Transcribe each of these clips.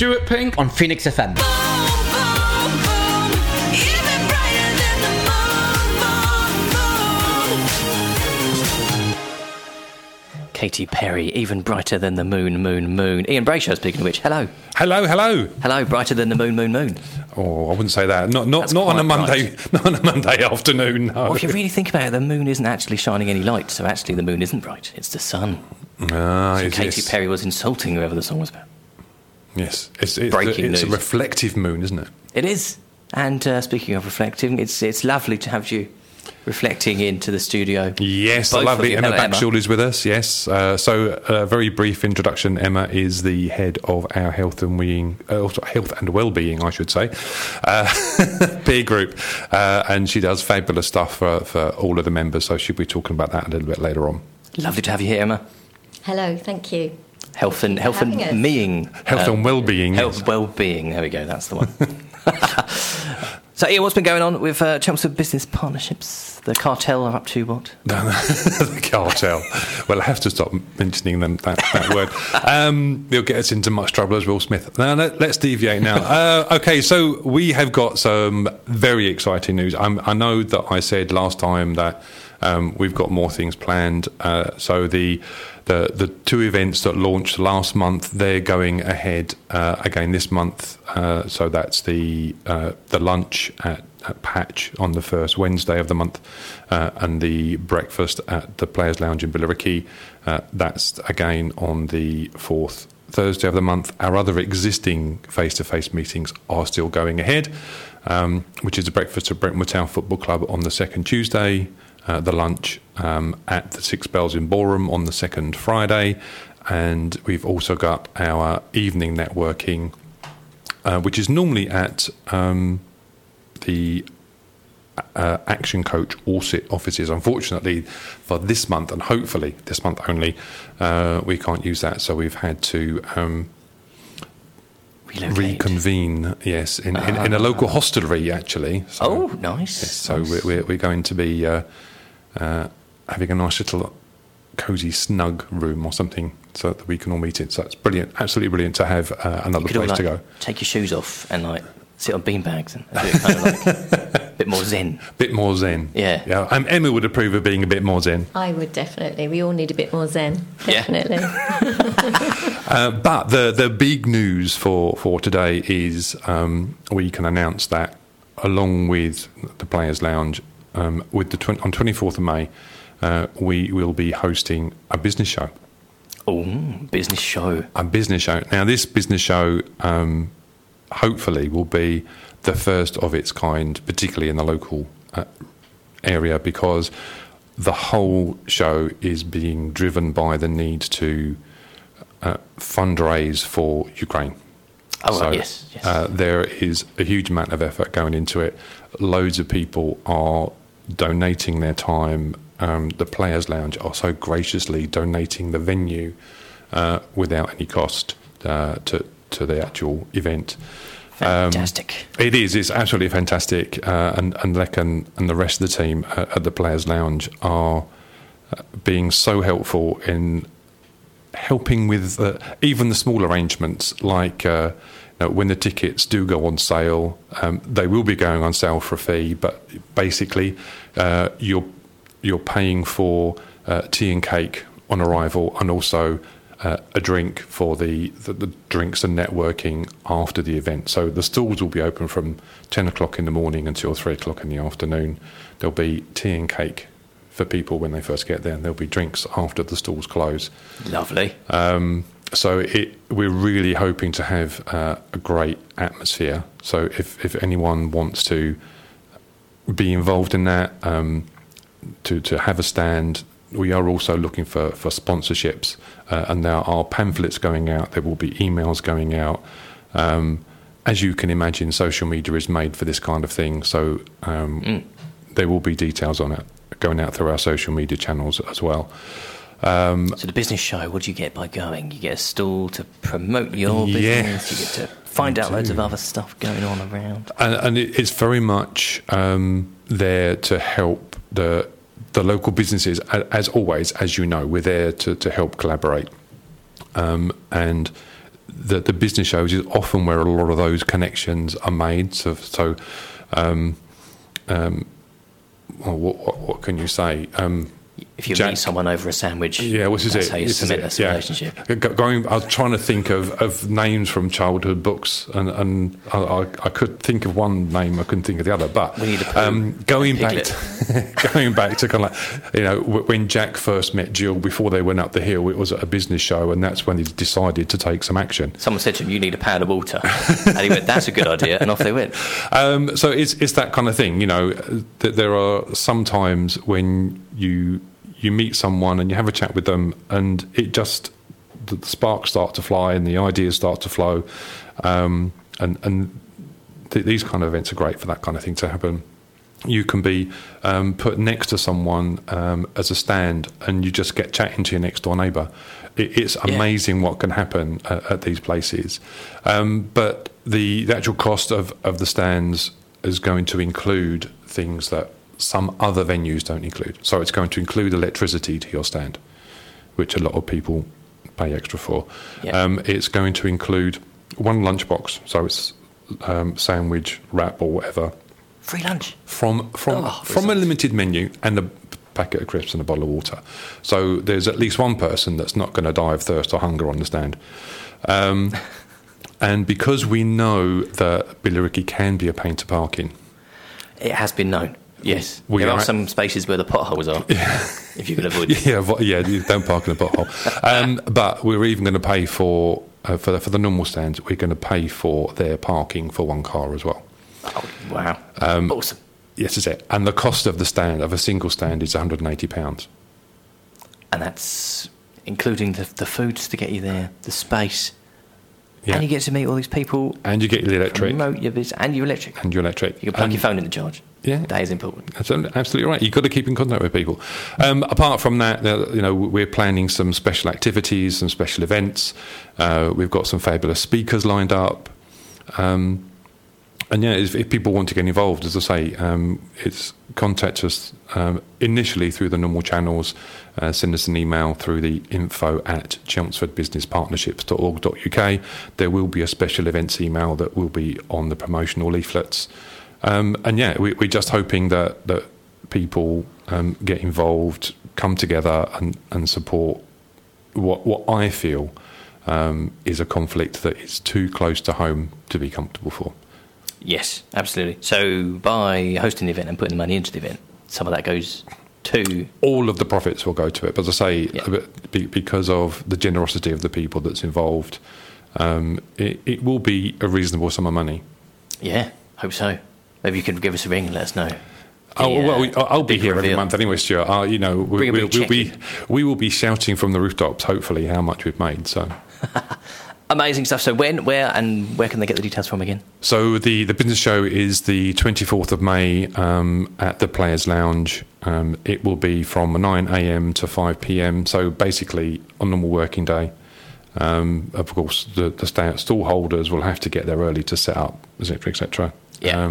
Stuart Pink on Phoenix FM. Katy Perry, even brighter than the moon, moon, moon. Ian Brayshaw, speaking of which, hello. Hello, hello. Hello, brighter than the moon, moon, moon. Oh, I wouldn't say that. Not on a Monday, not on a Monday afternoon. No. Well, if you really think about it, the moon isn't actually shining any light, so actually the moon isn't bright. It's the sun. So Katy Perry was insulting whoever the song was about. Yes, it's Breaking news. a reflective moon, isn't it? It is. And speaking of reflecting, it's lovely to have you reflecting into the studio. Yes, the lovely Emma Backshall is with us, yes. So a very brief introduction. Emma is the head of our health and well-being, I should say, peer group. And she does fabulous stuff for all of the members, so she'll be talking about that a little bit later on. Lovely to have you here, Emma. Hello, thank you. Health and well-being. Health and well-being. Health yes. well-being, there we go, that's the one. So, Ian, what's been going on with Chelmsford Business Partnerships? The cartel are up to what? The cartel. Well, I have to stop mentioning that word. They'll get us into much trouble as Will Smith. Now, let's deviate now. Okay, so we have got some very exciting news. I know that I said last time that we've got more things planned. So the two events that launched last month, they're going ahead again this month. So that's the lunch at Patch on the first Wednesday of the month, and the breakfast at the Players Lounge in Billericay. That's again on the fourth Thursday of the month. Our other existing face-to-face meetings are still going ahead, which is the breakfast at Brentwood Town Football Club on the second Tuesday, the lunch at the Six Bells in Ballroom on the second Friday, and we've also got our evening networking, which is normally at the Action Coach Orsett offices. Unfortunately, for this month, and hopefully this month only, we can't use that, so we've had to reconvene, yes, in a local hostelry, actually. So, nice. Yes, so nice. We're going to be having a nice little cosy, snug room or something so that we can all meet in. So it's brilliant, absolutely brilliant to have another place to go. Take your shoes off and sit on beanbags and do it kind of a bit more zen. Bit more zen. Yeah. Emma would approve of being a bit more zen. I would definitely. We all need a bit more zen. Definitely. Yeah. But the big news for today is we can announce that along with the Players Lounge, on 24th of May, we will be hosting a business show. Oh, business show. A business show. Now, this business show hopefully will be the first of its kind, particularly in the local area, because the whole show is being driven by the need to fundraise for Ukraine. Oh, so, yes. There is a huge amount of effort going into it. Loads of people are donating their time. The Players Lounge are so graciously donating the venue without any cost to the actual event. Fantastic. It is. It's absolutely fantastic. And Lekan and the rest of the team at the Players Lounge are being so helpful in helping with even the small arrangements, like when the tickets do go on sale, they will be going on sale for a fee, but basically you're paying for tea and cake on arrival, and also a drink for the drinks and networking after the event. So the stalls will be open from 10 o'clock in the morning until 3 o'clock in the afternoon. There'll be tea and cake for people when they first get there, and there'll be drinks after the stalls close. Lovely. So we're really hoping to have a great atmosphere. So if anyone wants to be involved in that, to have a stand, we are also looking for sponsorships, and there are pamphlets going out, there will be emails going out. As you can imagine, social media is made for this kind of thing, so there will be details on it going out through our social media channels as well. So the business show, what do you get by going? You get a stall to promote your business, yes, you get to find out loads of other stuff going on around. And it's very much there to help the local businesses, as always, as you know, we're there to help collaborate. And the business shows is often where a lot of those connections are made. So what can you say? If you meet someone over a sandwich, that's how you cement this relationship. I was trying to think of names from childhood books, and I could think of one name, I couldn't think of the other. But we need going back to kind of like, when Jack first met Jill before they went up the hill, it was at a business show, and that's when he decided to take some action. Someone said to him, "You need a pound of water," and he went, "That's a good idea," and off they went. So it's that kind of thing, that there are some times when you meet someone and you have a chat with them, and it just, the sparks start to fly and the ideas start to flow, and these kind of events are great for that kind of thing to happen. You can be put next to someone as a stand, and you just get chatting to your next door neighbour. It's amazing what can happen at these places. But the actual cost of the stands is going to include things that some other venues don't include. So it's going to include electricity to your stand, which a lot of people pay extra for. It's going to include one lunchbox, so it's sandwich, wrap or whatever. Free lunch? From a limited menu, and a packet of crisps and a bottle of water. So there's at least one person that's not going to die of thirst or hunger on the stand. And because we know that Billericay can be a pain to park in. It has been known. Yes, there are some spaces where the potholes are, if you can avoid it. You don't park in a pothole. But we're even going to pay for the normal stands, we're going to pay for their parking for one car as well. Oh, wow. Awesome. Yes, that's it. And the cost of a single stand is £180. And that's including the foods to get you there, the space. Yeah. And you get to meet all these people. And you get your electric. And your electric. You can plug your phone in the charge. Yeah, that is important. That's absolutely right. You've got to keep in contact with people. Apart from that, we're planning some special activities, some special events. We've got some fabulous speakers lined up. If people want to get involved, as I say, it's contact us initially through the normal channels. Send us an email through the info@chelmsfordbusinesspartnerships.org.uk. There will be a special events email that will be on the promotional leaflets. We're just hoping that people get involved, come together and support what I feel is a conflict that is too close to home to be comfortable for. Yes, absolutely. So by hosting the event and putting the money into the event, some of that goes to... All of the profits will go to it. But as I say, because of the generosity of the people that's involved, it will be a reasonable sum of money. Yeah, hope so. Maybe you can give us a ring and let us know. I'll be here every month anyway, Stuart. We will be shouting from the rooftops, hopefully, how much we've made. So... Amazing stuff. So when, where, and where can they get the details from again? So the business show is the 24th of May at the Players Lounge. It will be from 9 a.m. to 5 p.m. So basically on normal working day. Of course, the stall holders will have to get there early to set up, etc., etc. Yeah.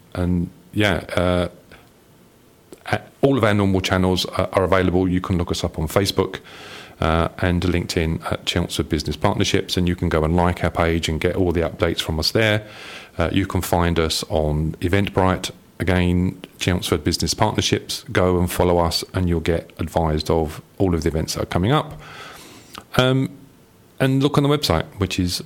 All of our normal channels are available. You can look us up on Facebook. And LinkedIn at Chelmsford Business Partnerships, and you can go and like our page and get all the updates from us there. You can find us on Eventbrite, again, Chelmsford Business Partnerships. Go and follow us and you'll get advised of all of the events that are coming up. And look on the website, which is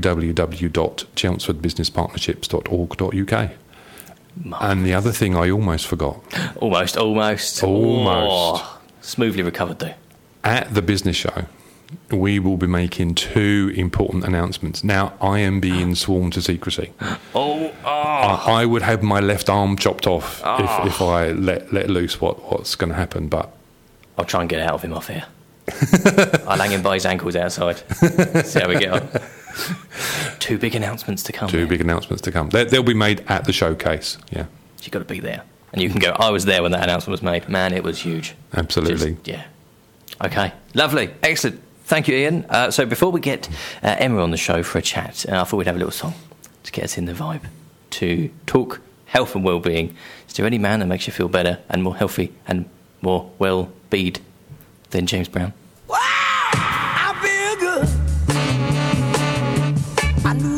www.chelmsfordbusinesspartnerships.org.uk. And the other thing I almost forgot. Almost. Oh, smoothly recovered though. At the business show, we will be making two important announcements. Now, I am being sworn to secrecy. I would have my left arm chopped off if I let loose what's going to happen. But I'll try and get out of him off here. I'll hang him by his ankles outside. See how we get on. Two big announcements to come. Big announcements to come. They'll be made at the showcase. Yeah, you've got to be there, and you can go. I was there when that announcement was made. Man, it was huge. Absolutely. Okay, lovely, excellent. Thank you, Ian. So before we get Emma on the show for a chat, I thought we'd have a little song to get us in the vibe, to talk health and well-being. Is there any man that makes you feel better and more healthy and more well-beed than James Brown? Wow, I feel good.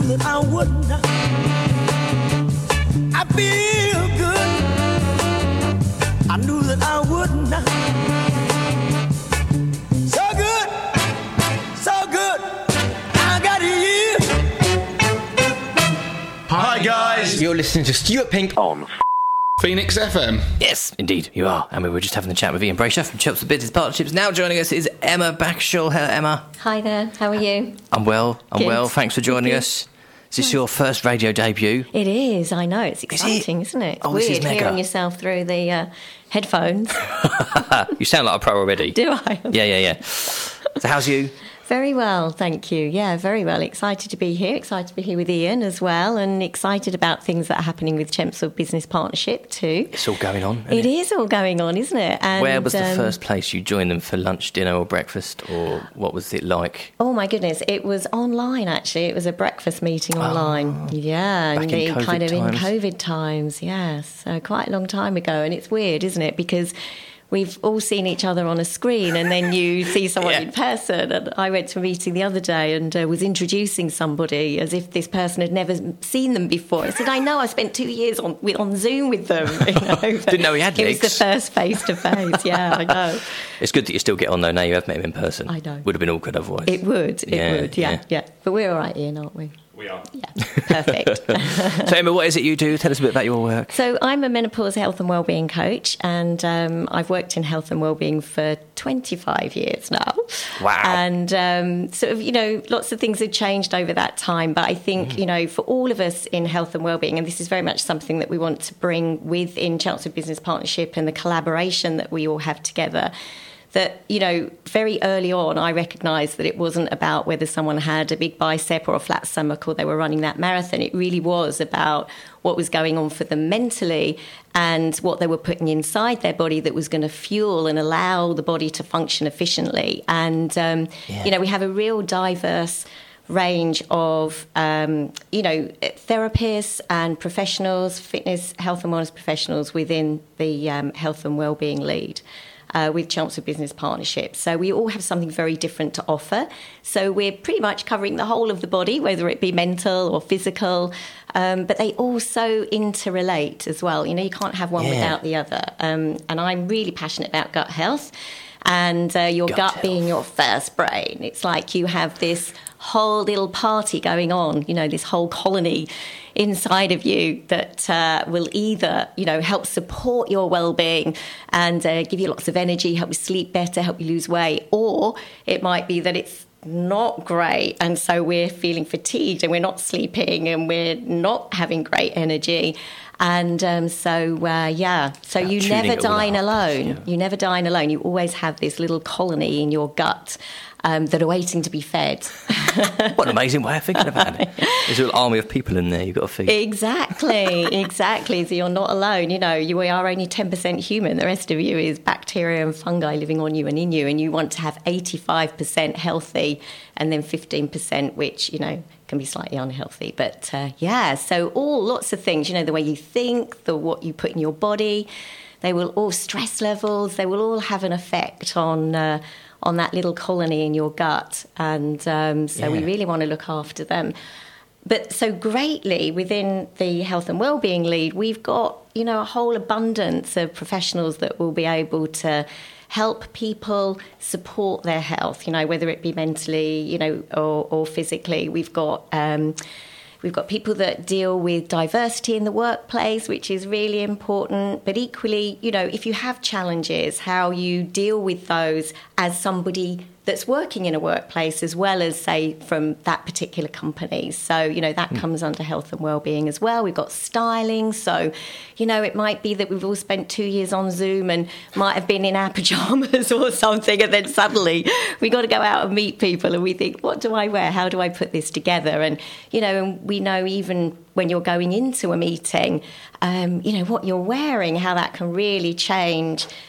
that I would not. I feel good. I knew that I would not. So good, so good. I got you. Hi guys, you're listening to Stuart Pink on Phoenix FM. Yes, indeed, you are. And we were just having a chat with Ian Brasher from Chelmsford Business Partnerships. Now joining us is Emma Backshall. Hello, Emma. Hi there, how are you? I'm well. Good. Thanks for joining us. Is this your first radio debut? It is, I know, it's exciting, isn't it? It's Oh, this is weird mega. hearing yourself through the headphones. You sound like a pro already. Do I? Yeah. So how's you? Very well, thank you. Yeah, very well. Excited to be here. Excited to be here with Ian as well, and excited about things that are happening with Chelmsford Business Partnership too. It's all going on. It is all going on, isn't it? And, where was the first place you joined them for lunch, dinner or breakfast, or what was it like? Oh my goodness, it was online actually. It was a breakfast meeting online. Yeah, Back in COVID kind of in times. COVID times, yes. So quite a long time ago. And it's weird, isn't it? Because we've all seen each other on a screen and then you see someone Yeah. in person. And I went to a meeting the other day and was introducing somebody as if this person had never seen them before. I said, I know, I spent 2 years on Zoom with them. You know, Didn't know he had It was legs. the first face-to-face, yeah, I know. It's good that you still get on though. Now you have met him in person. I know. Would have been awkward otherwise. It would, Yeah. But we're all right, Ian, aren't we? We are. Yeah, perfect. So Emma, what is it you do? Tell us a bit about your work. So I'm a menopause health and wellbeing coach, and I've worked in health and wellbeing for 25 years now. Wow. And sort of, lots of things have changed over that time. But I think, for all of us in health and wellbeing, and this is very much something that we want to bring within Chelmsford Business Partnership and the collaboration that we all have together, that, very early on, I recognised that it wasn't about whether someone had a big bicep or a flat stomach or they were running that marathon. It really was about what was going on for them mentally and what they were putting inside their body that was going to fuel and allow the body to function efficiently. And, we have a real diverse range of, therapists and professionals, fitness, health and wellness professionals within the health and wellbeing lead. With Chelmsford Business Partnership. So we all have something very different to offer. So we're pretty much covering the whole of the body, whether it be mental or physical, but they also interrelate as well. You can't have one without the other. And I'm really passionate about gut health and your gut being your first brain. It's like you have this whole little party going on, this whole colony inside of you that will either, help support your well-being and give you lots of energy, help you sleep better, help you lose weight, or it might be that it's not great and so we're feeling fatigued and we're not sleeping and we're not having great energy. And so you never dine alone. Yeah. You never dine alone. You always have this little colony in your gut that are waiting to be fed. What an amazing way of thinking about it. There's a little army of people in there you've got to feed. Exactly. So you're not alone. You are only 10% human. The rest of you is bacteria and fungi living on you and in you. And you want to have 85% healthy and then 15% which, can be slightly unhealthy. But so lots of things, the way you think, what you put in your body, they will all, stress levels, they will all have an effect on that little colony in your gut. And we really want to look after them. But so greatly within the health and wellbeing lead, we've got, a whole abundance of professionals that will be able to help people support their health, whether it be mentally, or physically. We've got people that deal with diversity in the workplace, which is really important. But equally, if you have challenges, how you deal with those as somebody that's working in a workplace as well as, say, from that particular company. So, that comes under health and wellbeing as well. We've got styling. So, it might be that we've all spent 2 years on Zoom and might have been in our pajamas or something. And then suddenly we got to go out and meet people and we think, what do I wear? How do I put this together? And, and we know even when you're going into a meeting, what you're wearing, how that can really change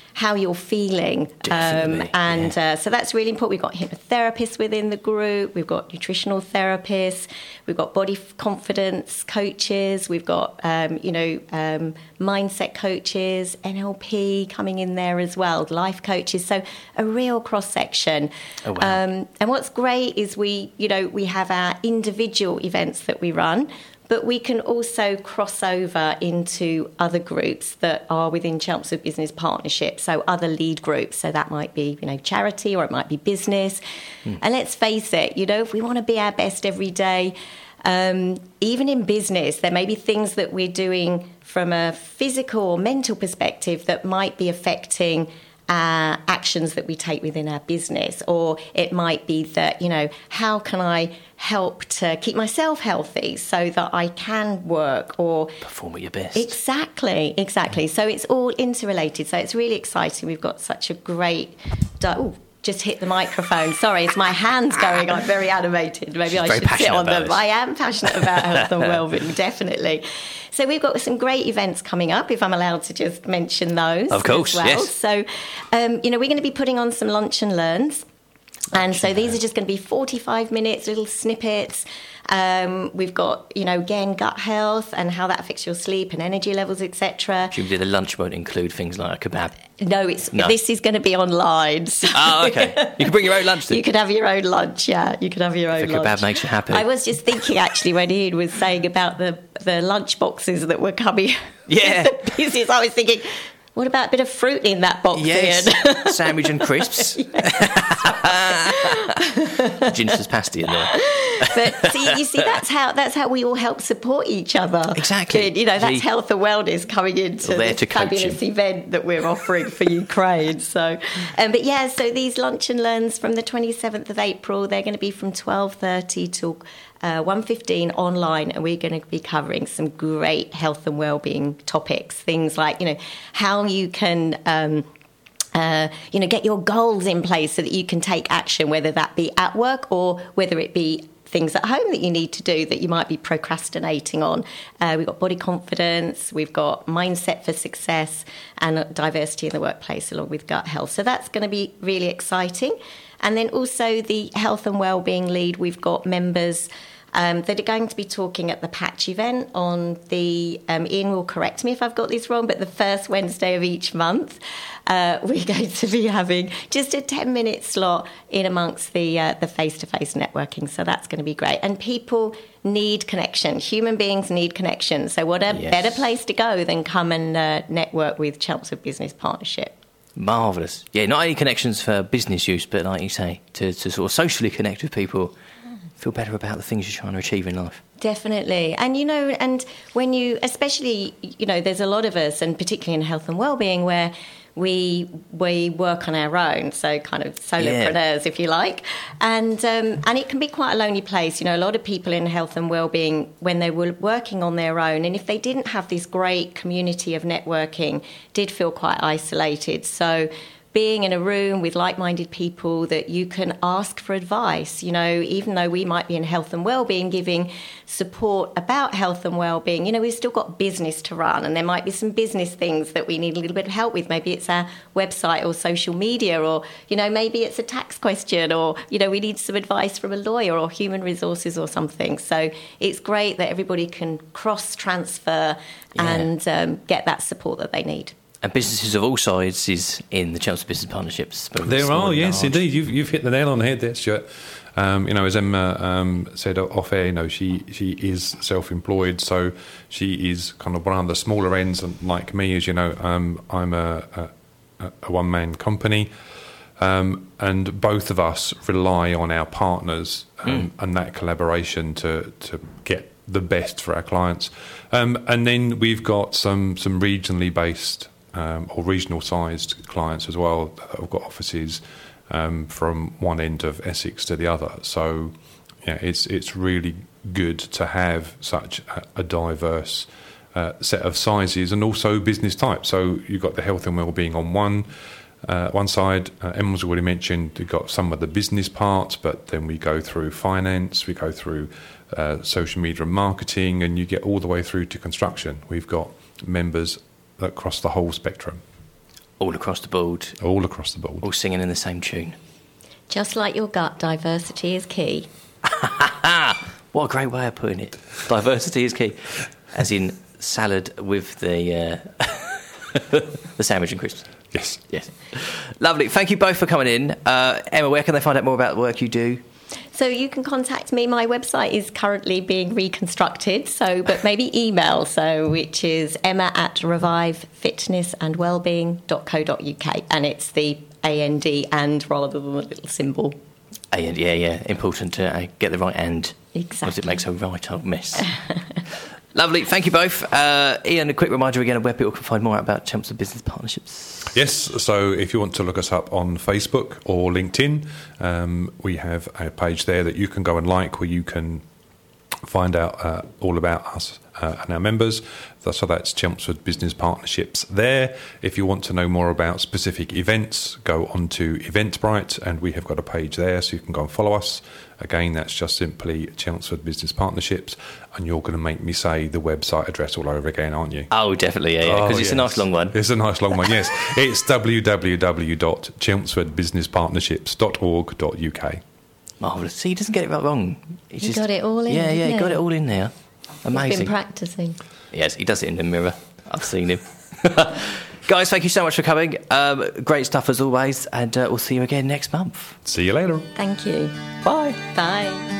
how you're feeling. So that's really important. We've got hypnotherapists within the group. We've got nutritional therapists. We've got body confidence coaches. We've got, mindset coaches, NLP coming in there as well, life coaches. So a real cross-section. Oh, wow. And what's great is we have our individual events that we run, but we can also cross over into other groups that are within Chelmsford Business Partnership, so other lead groups. So that might be, charity, or it might be business. And let's face it, if we want to be our best every day, even in business, there may be things that we're doing from a physical or mental perspective that might be affecting actions that we take within our business. Or it might be that, how can I help to keep myself healthy so that I can work or perform at your best. Exactly. So it's all interrelated. So it's really exciting. We've got such a great... just hit the microphone. Sorry, it's my hands going. I'm very animated. Maybe I should sit on them. I am passionate about health and wellbeing, definitely. So we've got some great events coming up, if I'm allowed to just mention those. Of course, as well. yes. So, we're going to be putting on some lunch and learns. And so these are just going to be 45 minutes, little snippets. We've got, again, gut health and how that affects your sleep and energy levels, etc. Presumably the lunch won't include things like a kebab. No, this is going to be online. So oh, okay. You can bring your own lunch then. You could have your own lunch, yeah. You could have your own lunch. The kebab makes you happy. I was just thinking, actually, when Ian was saying about the lunch boxes that were coming yeah. with the business, I was thinking... What about a bit of fruit in that box, yes. Ian? Sandwich and crisps. Ginster's pasty in there. But you see, that's how we all help support each other. Exactly. That's health and wellness coming into this fabulous event that we're offering for Ukraine. So, so these lunch and learns from the 27th of April, they're going to be from 12:30 till 1:15 online, and we're going to be covering some great health and wellbeing topics. Things like, how you can, get your goals in place so that you can take action, whether that be at work or whether it be things at home that you need to do that you might be procrastinating on. We've got body confidence, we've got mindset for success, and diversity in the workplace, along with gut health. So that's going to be really exciting. And then also the health and wellbeing lead, we've got members that are going to be talking at the Patch event on the, Ian will correct me if I've got this wrong, but the first Wednesday of each month. We're going to be having just a 10-minute slot in amongst the face-to-face networking. So that's going to be great. And people need connection. Human beings need connection. So what a better place to go than come and network with Chelmsford Business Partnership. Marvellous. Yeah, not only connections for business use, but like you say, to sort of socially connect with people, feel better about the things you're trying to achieve in life. Definitely. And, and when you, especially, there's a lot of us, and particularly in health and wellbeing, where we work on our own, so kind of solopreneurs, if you like. And it can be quite a lonely place. A lot of people in health and wellbeing, when they were working on their own, and if they didn't have this great community of networking, did feel quite isolated. So being in a room with like-minded people that you can ask for advice, even though we might be in health and wellbeing giving support about health and wellbeing, we've still got business to run, and there might be some business things that we need a little bit of help with. Maybe it's our website or social media, or, maybe it's a tax question, or, we need some advice from a lawyer or human resources or something. So it's great that everybody can cross-transfer and get that support that they need. And businesses of all sizes in the Chelmsford Business Partnerships. There are, yes, indeed. You've hit the nail on the head there, Stuart. As Emma said off air, she is self-employed, so she is kind of one of the smaller ends. And like me, as you know, I'm a one-man company, and both of us rely on our partners and that collaboration to get the best for our clients. And then we've got some regionally based or regional sized clients as well that have got offices from one end of Essex to the other. So it's really good to have such a diverse set of sizes and also business types. So you've got the health and wellbeing on one side. Emma's already mentioned we've got some of the business parts, but then we go through finance, we go through social media and marketing, and you get all the way through to construction. We've got members across the whole spectrum. all across the board, All across the board. all singing in the same tune. Just like your gut, diversity is key. What a great way of putting it. Diversity is key. As in salad with the the sandwich and crisps. Yes. Yes. Lovely. Thank you both for coming in. Emma, where can they find out more about the work you do? So you can contact me. My website is currently being reconstructed, but maybe email, which is emma@revivefitnessandwellbeing.co.uk, and it's the AND and rather than a little symbol. And yeah. Important to get the right and. Exactly. Because it makes a right old mess. Lovely. Thank you both. Ian, a quick reminder again of where people can find more out about Chelmsford Business Partnerships. Yes, so if you want to look us up on Facebook or LinkedIn, we have a page there that you can go and like, where you can find out all about us and our members. So that's Chelmsford Business Partnerships there. If you want to know more about specific events, go on to Eventbrite, and we have got a page there, so you can go and follow us. Again, that's just simply Chelmsford Business Partnerships, and you're going to make me say the website address all over again, aren't you? Oh, definitely, yeah, because it's a nice long one. It's a nice long one, yes. It's www.chelmsfordbusinesspartnerships.org.uk. Marvellous. See, he doesn't get it right wrong. He got it all in. Yeah, he got it all in there. Amazing. He's been practising. Yes, he does it in the mirror. I've seen him. Guys, thank you so much for coming. Great stuff as always, and we'll see you again next month. See you later. Thank you. Bye. Bye.